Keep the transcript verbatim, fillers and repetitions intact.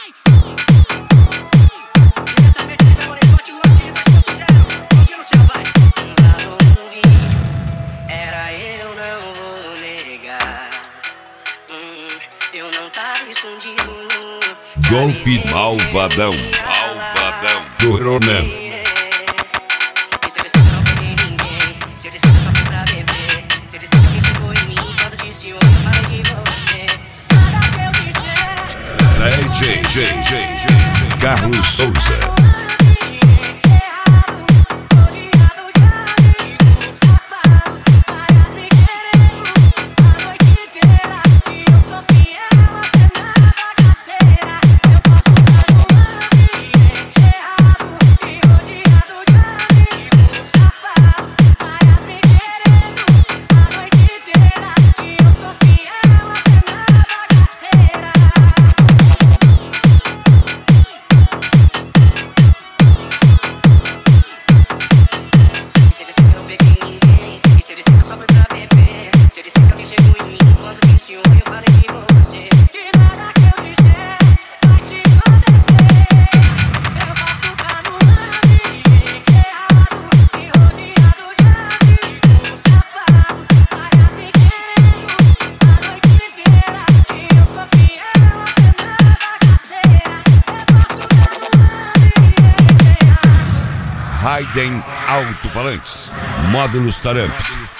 Diretamente de Belo Horizonte, lance dois ponto zero. Mãozinha no céu, vai. Vazou um vídeo, era eu, não vou negar. Hum, eu não tava escondido. Golpe malvadão, malvadão, coronel. E se eu disser que eu não peguei ninguém, se eu disser que eu só fui pra beber, se eu disser que alguém chegou em mim quando disse oi, eu falei de você. Nada que eu disser. D J, J, J, J, Carlos Souza. Raiden Alto-Falantes, módulos Taramps,